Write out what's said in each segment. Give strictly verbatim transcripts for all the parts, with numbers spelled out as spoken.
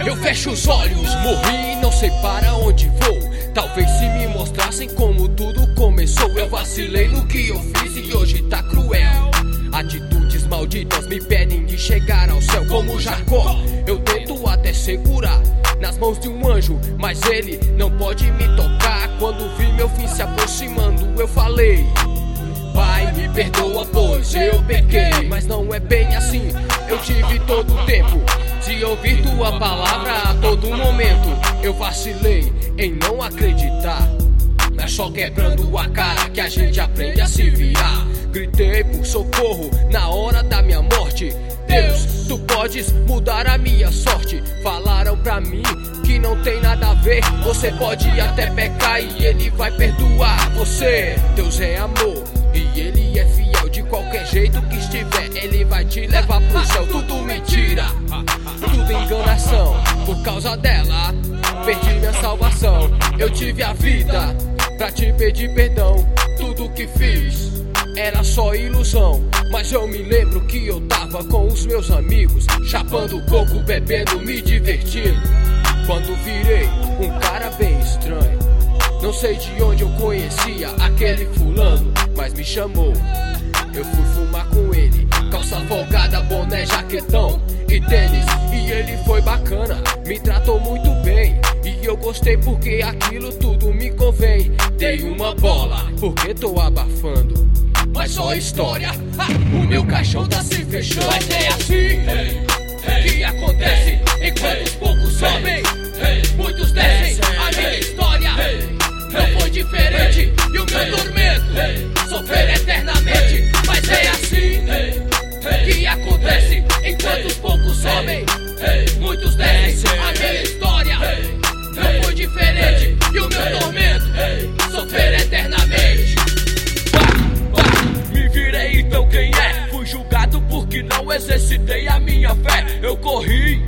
Eu fecho os olhos, morri e não sei para onde vou. Talvez se me mostrassem como tudo começou. Eu vacilei no que eu fiz e hoje tá cruel. Atitudes malditas me pedem de chegar ao céu. Como Jacó, eu tento até segurar nas mãos de um anjo, mas ele não pode me tocar. Quando vi meu fim se aproximando, eu falei: Pai, me perdoa, pois eu pequei. Mas não é bem assim, eu tive todo o tempo de ouvir tua palavra a todo momento. Eu vacilei em não acreditar, mas só quebrando a cara que a gente aprende a se virar. Gritei por socorro na hora da minha morte. Deus, tu podes mudar a minha sorte. Falaram pra mim que não tem nada a ver. Você pode até pecar e ele vai perdoar você. Deus é amor e ele é fiel. De qualquer jeito que estiver, ele vai te levar pro céu. Tudo mentira, tudo enganação. Por causa dela, perdi minha salvação. Eu tive a vida pra te pedir perdão. Tudo que fiz era só ilusão, mas eu me lembro que eu tava com os meus amigos, chapando coco, bebendo, me divertindo, quando virei um cara bem estranho. Não sei de onde eu conhecia aquele fulano, mas me chamou. Eu fui fumar com ele, calça folgada, boné, jaquetão e tênis. E ele foi bacana, me tratou muito bem. E eu gostei porque aquilo tudo me convém. Dei uma bola, porque tô abafando, mas só história, ha! O meu caixão tá se fechando. Mas é assim hey, hey, que acontece hey, enquanto os poucos sobem, hey, muitos descem. A minha história hey, não foi diferente e o meu tormento sofrer eternamente. Mas é assim que acontece enquanto os poucos sobem, muitos descem. A minha história não foi diferente e o meu tormento sofrer eternamente. Me virei, então quem é? Fui julgado porque não exercitei a minha fé. Eu corri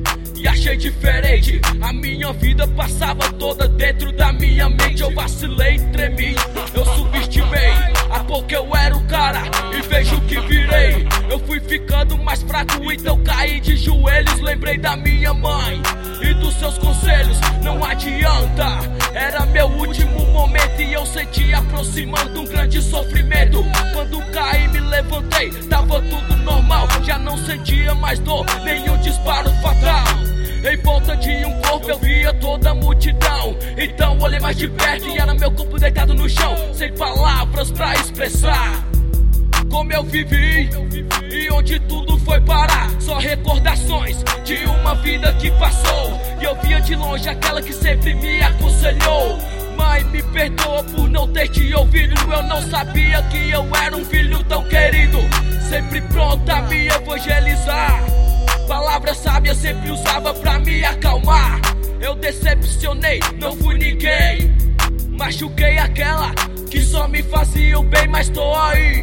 e achei diferente. A minha vida passava toda dentro da minha mente. Eu vacilei, tremi, eu subestimei. Há pouco eu era o cara e vejo que virei. Eu fui ficando mais fraco, então caí de joelhos. Lembrei da minha mãe e dos seus conselhos. Não adianta, era meu último momento e eu senti aproximando um grande sofrimento. Quando caí me levantei, tava tudo normal. Já não sentia mais dor, nenhum disparo fatal. Em volta de um corpo eu via toda a multidão. Então olhei mais de perto e era meu corpo deitado no chão, sem palavras pra expressar como eu vivi e onde tudo foi parar. Só recordações de uma vida que passou. E eu via de longe aquela que sempre me aconselhou. Mãe, me perdoa por não ter te ouvido. Eu não sabia que eu era um filho tão querido, sempre pronto a me evangelizar. Palavras sábias sempre usava pra me acalmar. Eu decepcionei, não fui ninguém. Machuquei aquela que só me fazia o bem, mas tô aí.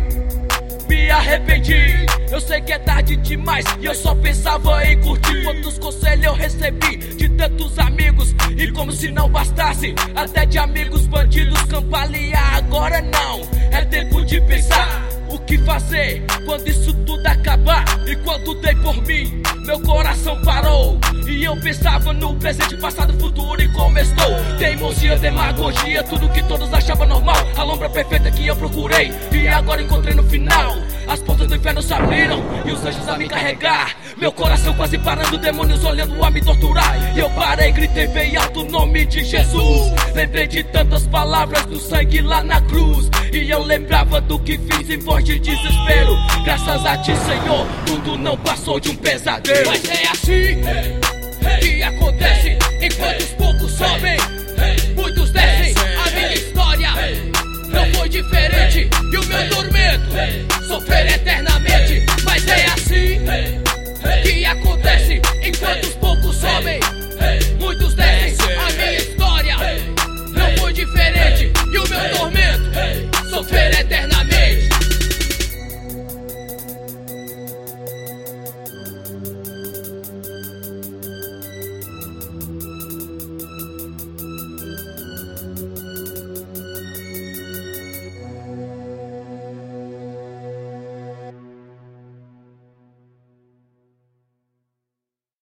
Me arrependi, eu sei que é tarde demais e eu só pensava em curtir. Quantos conselhos eu recebi de tantos amigos e como se não bastasse, até de amigos bandidos campalear. Agora não, é tempo de pensar o que fazer quando isso tudo acabar. E quando dei por mim, meu coração parou. E eu pensava no presente, passado, futuro e como estou. Teimosia, demagogia, tudo que todos achavam normal. A lombra perfeita que eu procurei e agora encontrei no final. As portas do inferno se abriram e os anjos a me carregar. Meu coração quase parando, demônios olhando a me torturar. E eu parei, gritei bem alto o nome de Jesus. Lembrei de tantas palavras do sangue lá na cruz. E eu lembrava do que fiz em voz de desespero. Graças a ti, Senhor, tudo não passou de um pesadelo. Mas é assim que acontece enquanto os poucos sobem,